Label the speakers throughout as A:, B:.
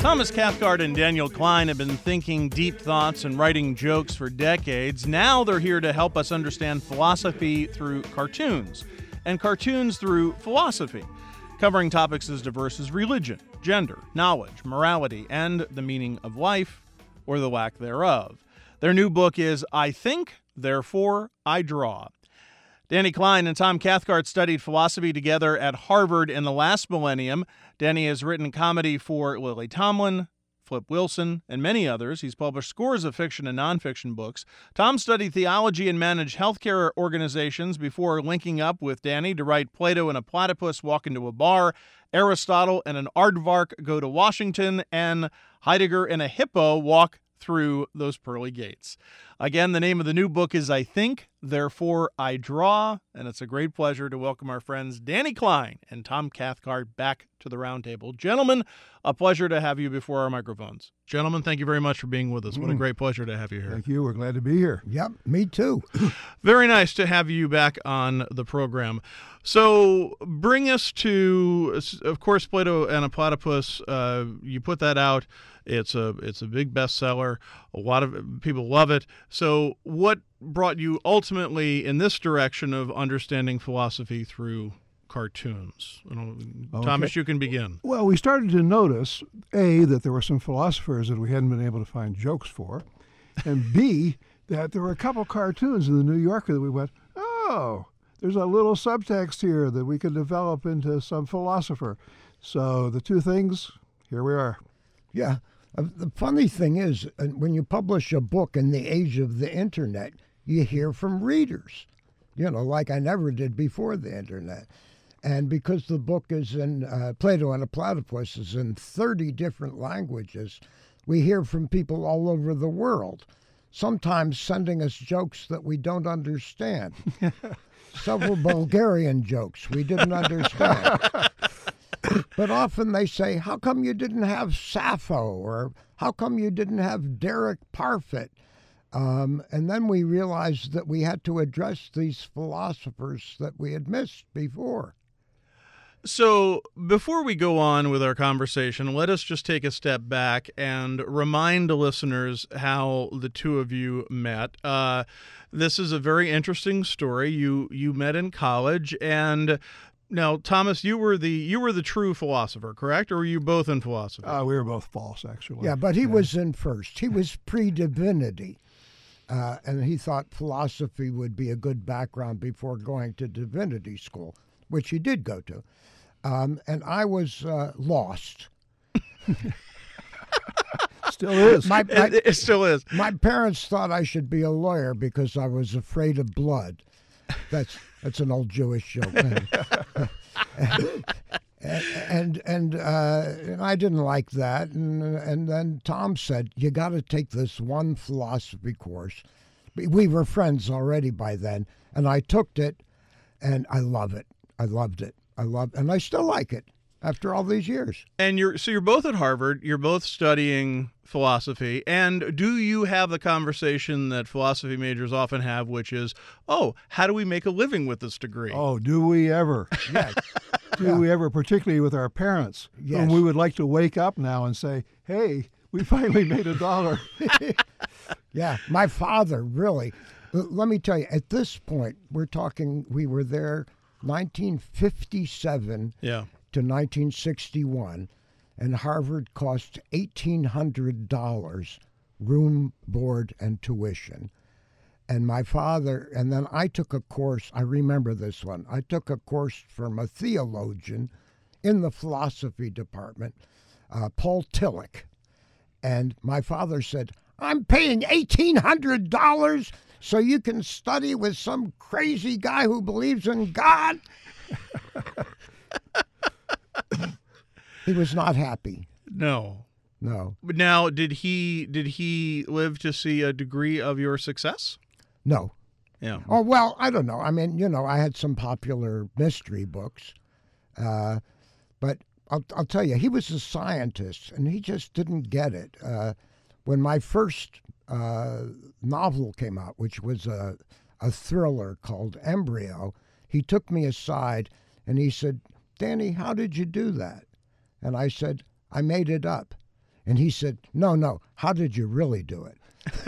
A: Thomas Cathcart and Daniel Klein have been thinking deep thoughts and writing jokes for decades. Now they're here to help us understand philosophy through cartoons, and cartoons through philosophy, covering topics as diverse as religion, gender, knowledge, morality, and the meaning of life, or the lack thereof. Their new book is I Think, Therefore I Draw. Danny Klein and Tom Cathcart studied philosophy together at Harvard in the last millennium. Danny has written comedy for Lily Tomlin, Flip Wilson, and many others. He's published scores of fiction and nonfiction books. Tom studied theology and managed healthcare organizations before linking up with Danny to write Plato and a Platypus Walk into a Bar, Aristotle and an Aardvark Go to Washington, and Heidegger and a Hippo Walk Through Those Pearly Gates. Again, the name of the new book is I Think, Therefore I Draw, and it's a great pleasure to welcome our friends Danny Klein and Tom Cathcart back to the roundtable. Gentlemen, a pleasure to have you before our microphones. Gentlemen, thank you very much for being with us. What a great pleasure to have you here.
B: Thank you. We're glad to be here.
C: Yep, me too.
A: Very nice to have you back on the program. So bring us to, of course, Plato and a Platypus. You put that out. It's a big bestseller. A lot of people love it. So what brought you ultimately in this direction of understanding philosophy through cartoons? Thomas, you can begin.
B: Well, we started to notice, A, that there were some philosophers that we hadn't been able to find jokes for, and B, that there were a couple cartoons in the New Yorker that we went, oh, there's a little subtext here that we could develop into some philosopher. So the two things, here we are.
C: Yeah. The funny thing is, when you publish a book in the age of the internet, you hear from readers, like I never did before the internet. And because the book is in Plato and a Platypus is in 30 different languages, we hear from people all over the world, sometimes sending us jokes that we don't understand. Several Bulgarian jokes we didn't understand. But often they say, how come you didn't have Sappho? Or how come you didn't have Derek Parfit? And then we realized that we had to address these philosophers that we had missed before.
A: So before we go on with our conversation, let us just take a step back and remind the listeners how the two of you met. This is a very interesting story. You met in college, and now, Thomas, you were the true philosopher, correct? Or were you both in philosophy?
B: We were both false, actually.
C: Yeah, but he was in first. He was pre-divinity. And he thought philosophy would be a good background before going to divinity school, which he did go to. And I was lost.
B: Still is.
A: It still is.
C: My parents thought I should be a lawyer because I was afraid of blood. That's an old Jewish joke. and I didn't like that. And then Tom said, you got to take this one philosophy course. We were friends already by then, and I took it, and I love it. I loved it. And I still like it after all these years.
A: And you're both at Harvard. You're both studying philosophy. And do you have the conversation that philosophy majors often have, which is, oh, how do we make a living with this degree?
B: Oh, do we ever?
C: Yes.
B: Do we ever, particularly with our parents?
C: Yes.
B: And we would like to wake up now and say, hey, we finally made $1.
C: Yeah, my father, really. Let me tell you, at this point, we were there 1957 to 1961, and Harvard cost $1,800 room, board, and tuition. And my father, and then I took a course, I remember this one, I took a course from a theologian in the philosophy department, Paul Tillich. And my father said, I'm paying $1,800 so you can study with some crazy guy who believes in God? He was not happy.
A: No.
C: But
A: now, did he live to see a degree of your success?
C: No.
A: Yeah.
C: Oh, well, I don't know. I mean, I had some popular mystery books, but I'll tell you, he was a scientist, and he just didn't get it. When my first novel came out, which was a thriller called Embryo, he took me aside and he said, Danny, how did you do that? And I said, I made it up. And he said, no, how did you really do it?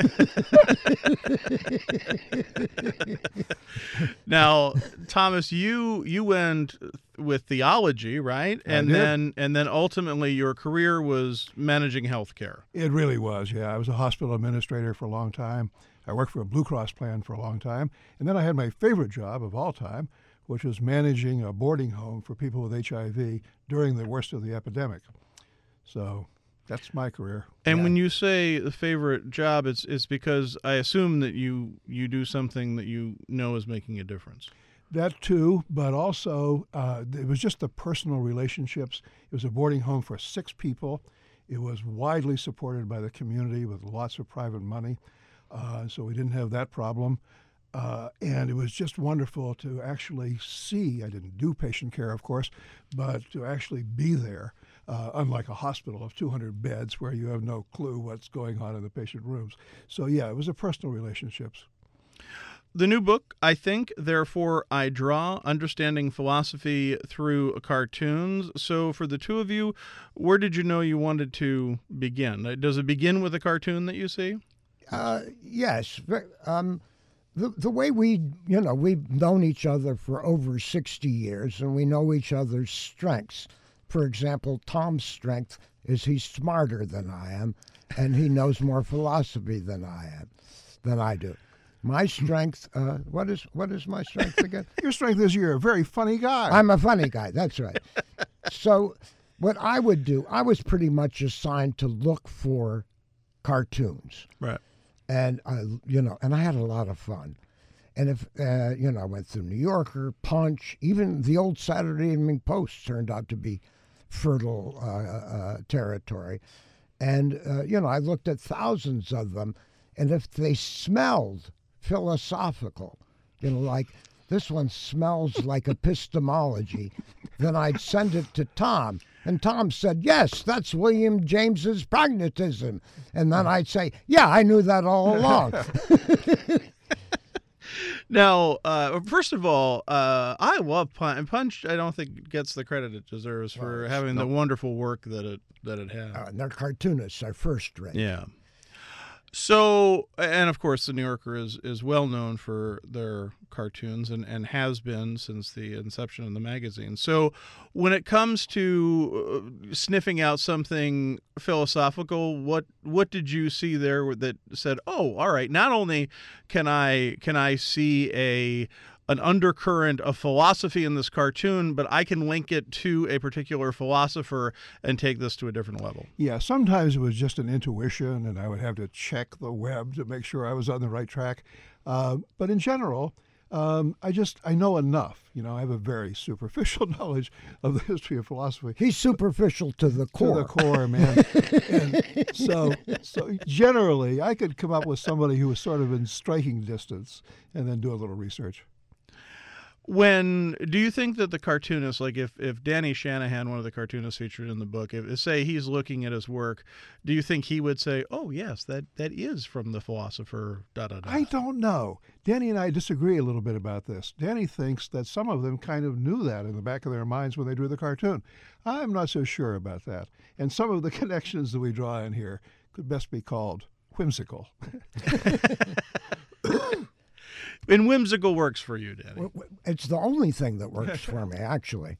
A: Now, Thomas, you went with theology, right? And then ultimately your career was managing healthcare.
B: It really was, yeah. I was a hospital administrator for a long time. I worked for a Blue Cross plan for a long time. And then I had my favorite job of all time, which was managing a boarding home for people with HIV during the worst of the epidemic. So that's my career.
A: And when you say the favorite job, it's because I assume that you do something that you know is making a difference.
B: That too, but also it was just the personal relationships. It was a boarding home for 6 people. It was widely supported by the community with lots of private money, so we didn't have that problem. And it was just wonderful to actually see. I didn't do patient care, of course, but to actually be there, unlike a hospital of 200 beds where you have no clue what's going on in the patient rooms. So, yeah, it was a personal relationships.
A: The new book, I Think, Therefore I Draw, Understanding Philosophy Through Cartoons. So for the two of you, where did you know you wanted to begin? Does it begin with a cartoon that you see?
C: Yes. The way we've known each other for over 60 years, and we know each other's strengths. For example, Tom's strength is he's smarter than I am, and he knows more philosophy than I do. My strength, what is my strength again?
B: Your strength is you're a very funny guy.
C: I'm a funny guy, that's right. So what I would do, I was pretty much assigned to look for cartoons.
A: Right.
C: And, and I had a lot of fun. And if, I went through New Yorker, Punch, even the old Saturday Evening Post turned out to be fertile territory. And, I looked at thousands of them. And if they smelled philosophical, like this one smells like epistemology, then I'd send it to Tom. And Tom said, yes, that's William James's pragmatism. And then I'd say, yeah, I knew that all along.
A: Now, first of all, I love Punch. Punch, I don't think gets the credit it deserves for having the wonderful work that it had.
C: And their cartoonists are first rate.
A: Yeah. So, and of course, the New Yorker is well known for their cartoons and has been since the inception of the magazine. So when it comes to sniffing out something philosophical, what did you see there that said, oh, all right, not only can I see an undercurrent of philosophy in this cartoon, but I can link it to a particular philosopher and take this to a different level.
B: Yeah, sometimes it was just an intuition, and I would have to check the web to make sure I was on the right track. But in general, I know enough. I have a very superficial knowledge of the history of philosophy.
C: He's superficial to the core.
B: To the core, man. And so generally, I could come up with somebody who was sort of in striking distance and then do a little research.
A: Do you think that the cartoonist, like if Danny Shanahan, one of the cartoonists featured in the book, if say he's looking at his work, do you think he would say, oh, yes, that is from the philosopher, da-da-da?
B: I don't know. Danny and I disagree a little bit about this. Danny thinks that some of them kind of knew that in the back of their minds when they drew the cartoon. I'm not so sure about that. And some of the connections that we draw in here could best be called whimsical.
A: And whimsical works for you, Danny.
C: It's the only thing that works for me, actually.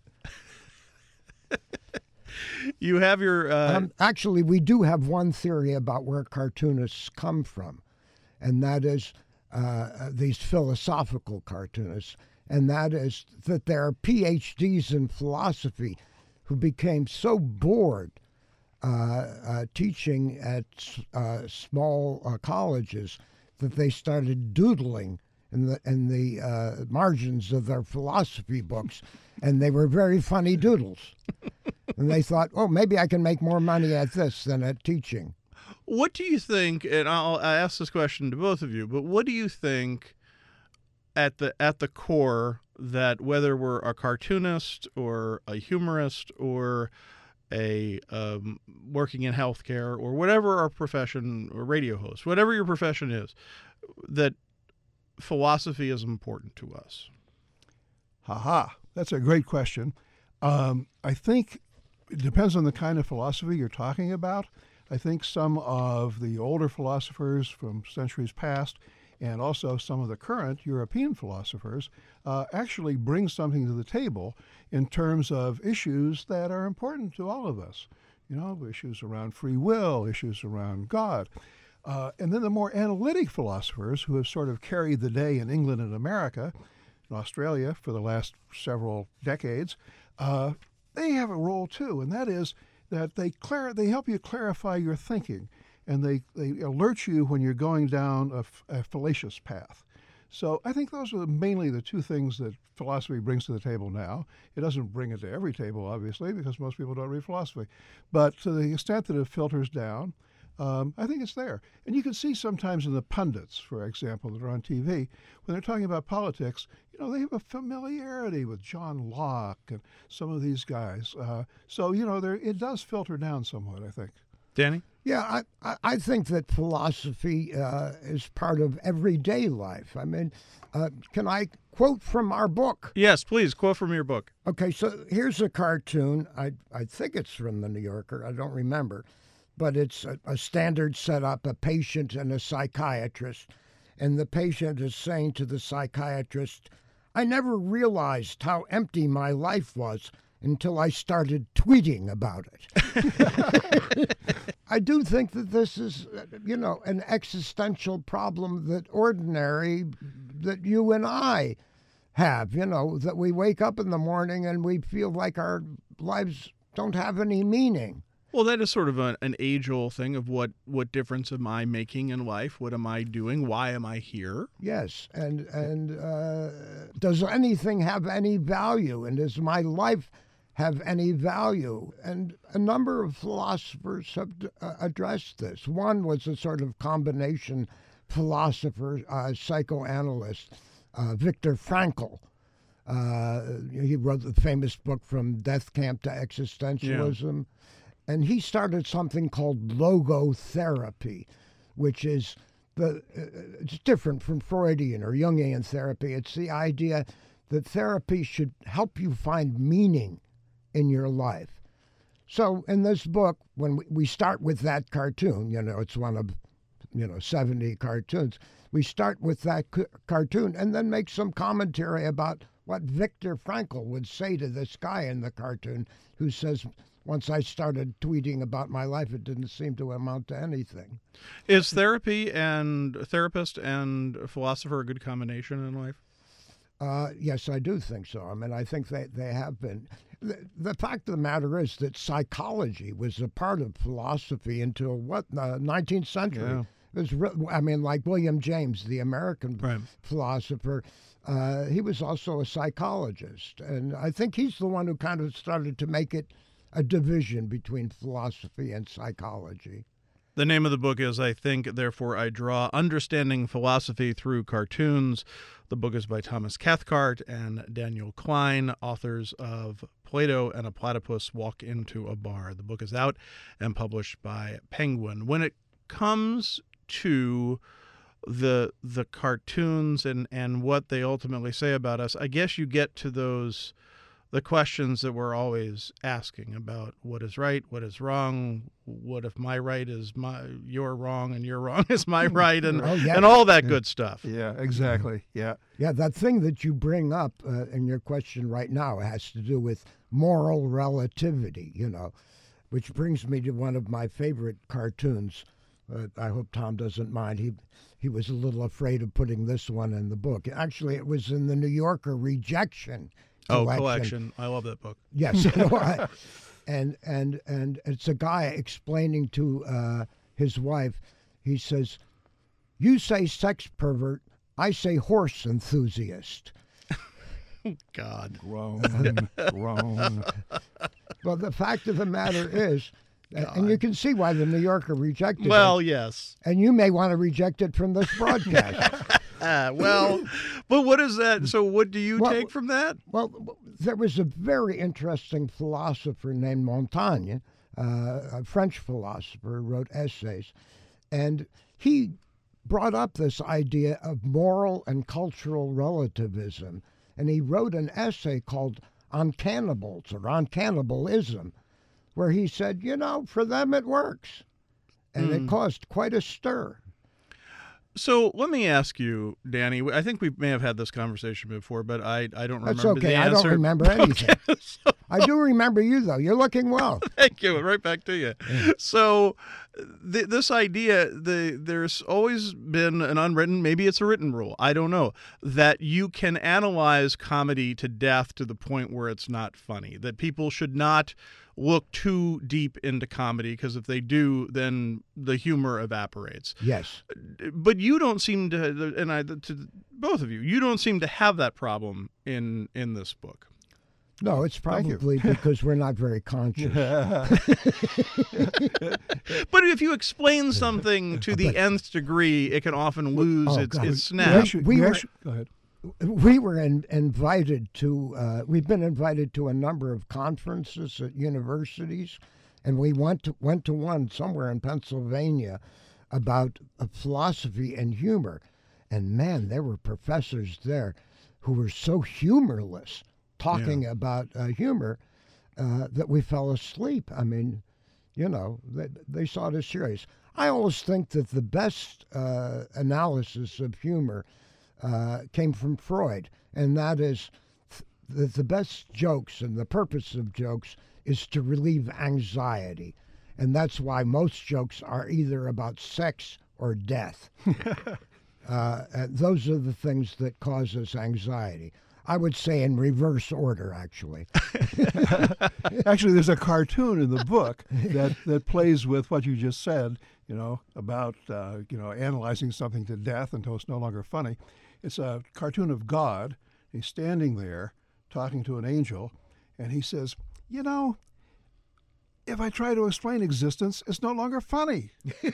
A: You have your...
C: Actually, we do have one theory about where cartoonists come from, and that is these philosophical cartoonists, and that is that there are PhDs in philosophy who became so bored teaching at small colleges that they started doodling in the margins of their philosophy books, and they were very funny doodles. And they thought, oh, maybe I can make more money at this than at teaching.
A: What do you think, and I'll ask this question to both of you, but what do you think at the core that whether we're a cartoonist or a humorist or a working in healthcare or whatever our profession, or radio host, whatever your profession is, that philosophy is important to us?
B: That's a great question. I think it depends on the kind of philosophy you're talking about. I think some of the older philosophers from centuries past and also some of the current European philosophers actually bring something to the table in terms of issues that are important to all of us. Issues around free will, issues around God. And then the more analytic philosophers who have sort of carried the day in England and America, in Australia for the last several decades, they have a role too, and that is that they help you clarify your thinking, and they alert you when you're going down a fallacious path. So I think those are mainly the two things that philosophy brings to the table now. It doesn't bring it to every table, obviously, because most people don't read philosophy. But to the extent that it filters down, I think it's there. And you can see sometimes in the pundits, for example, that are on TV, when they're talking about politics, they have a familiarity with John Locke and some of these guys. So it does filter down somewhat, I think.
A: Danny?
C: Yeah, I think that philosophy is part of everyday life. I mean, can I quote from our book?
A: Yes, please, quote from your book.
C: Okay, so here's a cartoon. I think it's from the New Yorker. I don't remember. But it's a standard setup, a patient and a psychiatrist. And the patient is saying to the psychiatrist, I never realized how empty my life was until I started tweeting about it. I do think that this is, an existential problem that you and I have, that we wake up in the morning and we feel like our lives don't have any meaning.
A: Well, that is sort of an age-old thing of what difference am I making in life? What am I doing? Why am I here?
C: Yes, and does anything have any value? And does my life have any value? And a number of philosophers have addressed this. One was a sort of combination philosopher, psychoanalyst, Viktor Frankl. He wrote the famous book From Death Camp to Existentialism. Yeah. And he started something called logotherapy, which is it's different from Freudian or Jungian therapy. It's the idea that therapy should help you find meaning in your life. So in this book, when we start with that cartoon, it's one of 70 cartoons. We start with that cartoon and then make some commentary about what Viktor Frankl would say to this guy in the cartoon who says, once I started tweeting about my life, it didn't seem to amount to anything.
A: Is therapy and therapist and philosopher a good combination in life?
C: Yes, I do think so. I mean, I think they have been. The fact of the matter is that psychology was a part of philosophy until, the 19th century. Yeah. It was, like William James, the American philosopher, he was also a psychologist. And I think he's the one who kind of started to make it a division between philosophy and psychology.
A: The name of the book is I Think, Therefore I Draw, Understanding Philosophy Through Cartoons. The book is by Thomas Cathcart and Daniel Klein, authors of Plato and a Platypus Walk into a Bar. The book is out and published by Penguin. When it comes to the cartoons and what they ultimately say about us, I guess you get to the questions that we're always asking about what is right, what is wrong, what if my right is you're wrong and your wrong is my right, and and all that good stuff.
B: Yeah, exactly. Yeah.
C: Yeah, that thing that you bring up in your question right now has to do with moral relativity, which brings me to one of my favorite cartoons. I hope Tom doesn't mind. He was a little afraid of putting this one in the book. Actually, it was in the New Yorker Rejection
A: collection. I love that book.
C: Yes. And it's a guy explaining to his wife, he says, you say sex pervert, I say horse enthusiast.
A: God.
B: Wrong.
C: Well, the fact of the matter is, and you can see why the New Yorker rejected it.
A: Well, yes.
C: And you may want to reject it from this broadcast.
A: But what is that? So what do you take from that?
C: Well, there was a very interesting philosopher named Montaigne, a French philosopher, who wrote essays. And he brought up this idea of moral and cultural relativism. And he wrote an essay called On Cannibals or On Cannibalism, where he said, for them it works. and it caused quite a stir.
A: So let me ask you, Danny. I think we may have had this conversation before, but I don't remember
C: That's okay.
A: the
C: I
A: answer.
C: don't remember anything.
A: Okay, so-
C: I do remember you, though. You're looking well.
A: Thank you. Right back to you. So, this idea, there's always been an unwritten, maybe it's a written rule, I don't know, that you can analyze comedy to death to the point where it's not funny. That people should not look too deep into comedy, because if they do, then the humor evaporates.
C: Yes.
A: But you don't seem to, to both of you, you don't seem to have that problem in this book.
C: No, it's probably because we're not very conscious.
A: But if you explain something to the nth degree, it can often lose its snap.
B: Go ahead.
C: We were invited to. We've been invited to a number of conferences at universities, and we went to one somewhere in Pennsylvania about philosophy and humor. And man, there were professors there who were so humorless, talking about humor, that we fell asleep. I mean, they saw it as serious. I always think that the best analysis of humor came from Freud, and that is that the best jokes and the purpose of jokes is to relieve anxiety. And that's why most jokes are either about sex or death. Those are the things that cause us anxiety. I would say in reverse order, actually.
B: Actually, there's a cartoon in the book that plays with what you just said, about analyzing something to death until it's no longer funny. It's a cartoon of God. He's standing there talking to an angel, and he says, if I try to explain existence, it's no longer funny.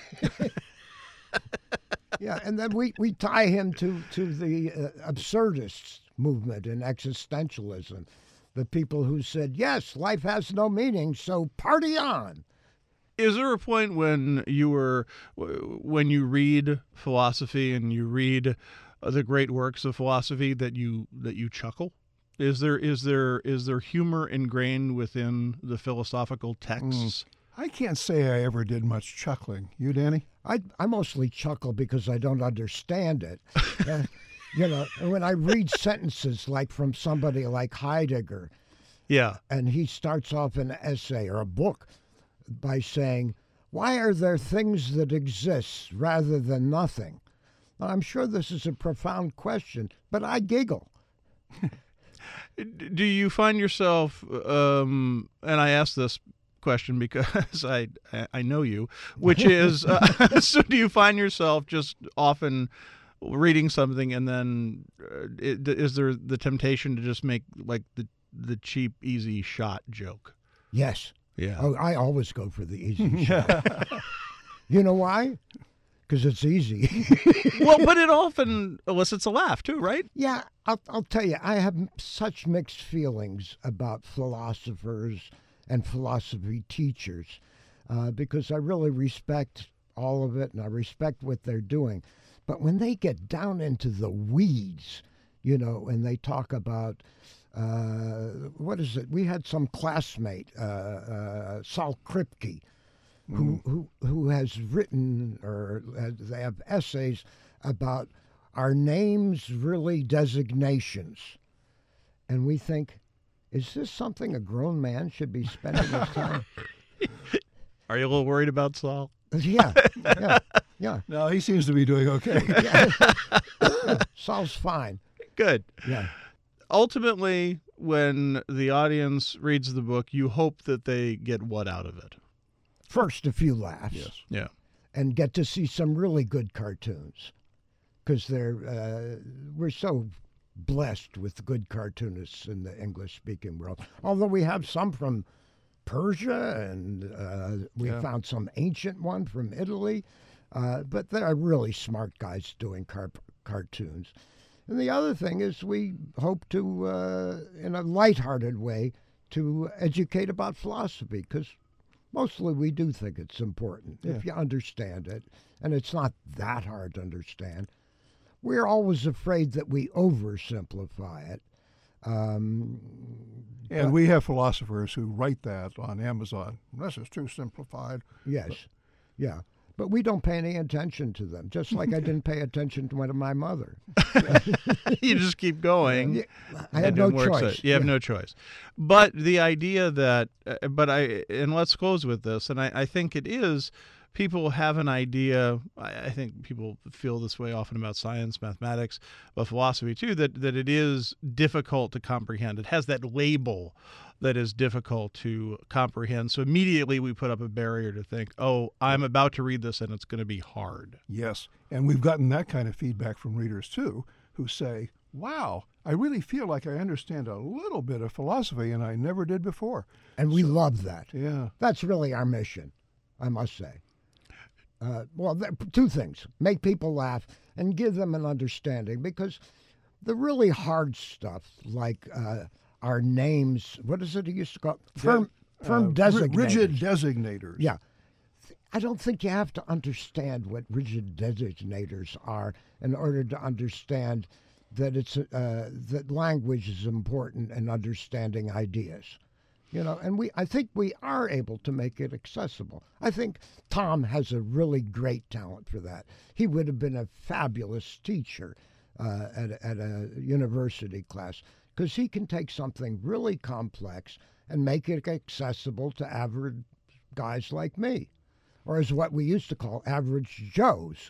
C: Yeah, and then we tie him to the absurdists movement in existentialism, the people who said, yes, life has no meaning, so party on.
A: Is there a point when you read philosophy and you read the great works of philosophy that you chuckle? Is there humor ingrained within the philosophical texts?
B: I can't say I ever did much chuckling. You, Danny?
C: I mostly chuckle because I don't understand it. When I read sentences like from somebody like Heidegger, and he starts off an essay or a book by saying, why are there things that exist rather than nothing? Now, I'm sure this is a profound question, but I giggle.
A: Do you find yourself, and I ask this question because I know you, which is, so do you find yourself just often reading something and then is there the temptation to just make like the cheap, easy shot joke?
C: Yes.
A: Yeah.
C: Oh, I always go for the easy shot. You know why? Because it's easy.
A: Well, but it often elicits a laugh too, right?
C: Yeah, I'll tell you, I have such mixed feelings about philosophers and philosophy teachers because I really respect all of it and I respect what they're doing. But when they get down into the weeds, and they talk about, what is it? We had some classmate, Saul Kripke, who has written, or they have essays about are names really designations? And we think, is this something a grown man should be spending his time?
A: Are you a little worried about Saul?
C: Yeah.
B: No, he seems to be doing okay.
C: Saul's fine.
A: Good.
C: Yeah.
A: Ultimately, when the audience reads the book, you hope that they get what out of it?
C: First, a few laughs.
B: Yes.
A: Yeah.
C: And get to see some really good cartoons. Because we're so blessed with good cartoonists in the English-speaking world. Although we have some from Persia, and we found some ancient one from Italy. But there are really smart guys doing cartoons. And the other thing is we hope to, in a lighthearted way, to educate about philosophy, because mostly we do think it's important if you understand it, and it's not that hard to understand. We're always afraid that we oversimplify it.
B: And we have philosophers who write that on Amazon. This is too simplified.
C: Yes, yeah. But we don't pay any attention to them, just like I didn't pay attention to one of my mother.
A: You just keep going.
C: Yeah, I had no
A: It works
C: choice.
A: out. You have no choice. But the idea that, and let's close with this, and I think it is, people have an idea, I think people feel this way often about science, mathematics, but philosophy too, that it is difficult to comprehend. It has that label that is difficult to comprehend. So immediately we put up a barrier to think, oh, I'm about to read this and it's going to be hard.
B: Yes, and we've gotten that kind of feedback from readers too, who say, wow, I really feel like I understand a little bit of philosophy and I never did before.
C: And we love that.
B: Yeah.
C: That's really our mission, I must say. Two things: make people laugh and give them an understanding, because the really hard stuff, like our names, what is it you used to call firm designators?
B: Rigid designators.
C: Yeah. I don't think you have to understand what rigid designators are in order to understand that that language is important in understanding ideas. And I think we are able to make it accessible. I think Tom has a really great talent for that. He would have been a fabulous teacher at a university class, because he can take something really complex and make it accessible to average guys like me, or as what we used to call average Joes.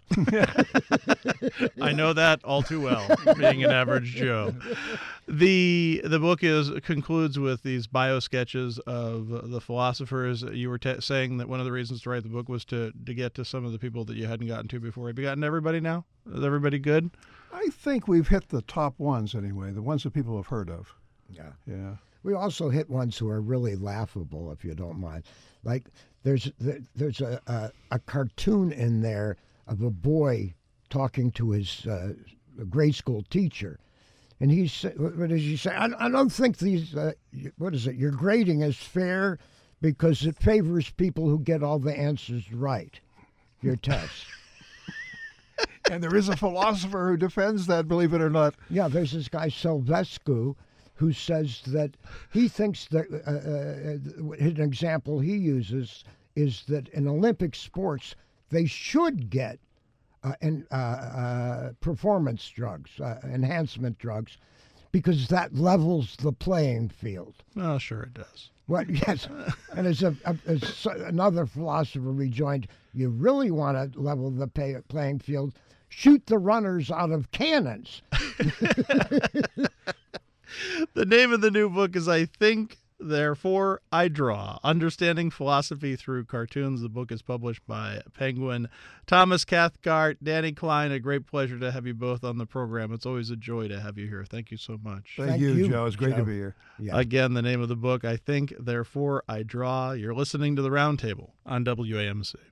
A: I know that all too well, being an average Joe. The book concludes with these bio sketches of the philosophers. You were saying that one of the reasons to write the book was to get to some of the people that you hadn't gotten to before. Have you gotten to everybody now? Is everybody good?
B: I think we've hit the top ones anyway, the ones that people have heard of. Yeah.
C: We also hit ones who are really laughable, if you don't mind. Like there's a cartoon in there of a boy talking to his grade school teacher, and he said, "What does he say? I don't think these your grading is fair because it favors people who get all the answers right. Your tests."
B: And there is a philosopher who defends that, believe it or not.
C: Yeah, there's this guy Silvescu who says that he thinks that an example he uses is that in Olympic sports they should get performance drugs, enhancement drugs, because that levels the playing field.
A: Oh, sure it does.
C: Well, yes, and as another philosopher rejoined, you really want to level the playing field, shoot the runners out of cannons.
A: The name of the new book is I Think, Therefore I Draw, Understanding Philosophy Through Cartoons. The book is published by Penguin. Thomas Cathcart, Danny Klein, a great pleasure to have you both on the program. It's always a joy to have you here. Thank you so much.
B: Thank you, Joe. It's great to be here.
C: Yeah.
A: Again, the name of the book, I Think, Therefore I Draw. You're listening to The Roundtable on WAMC.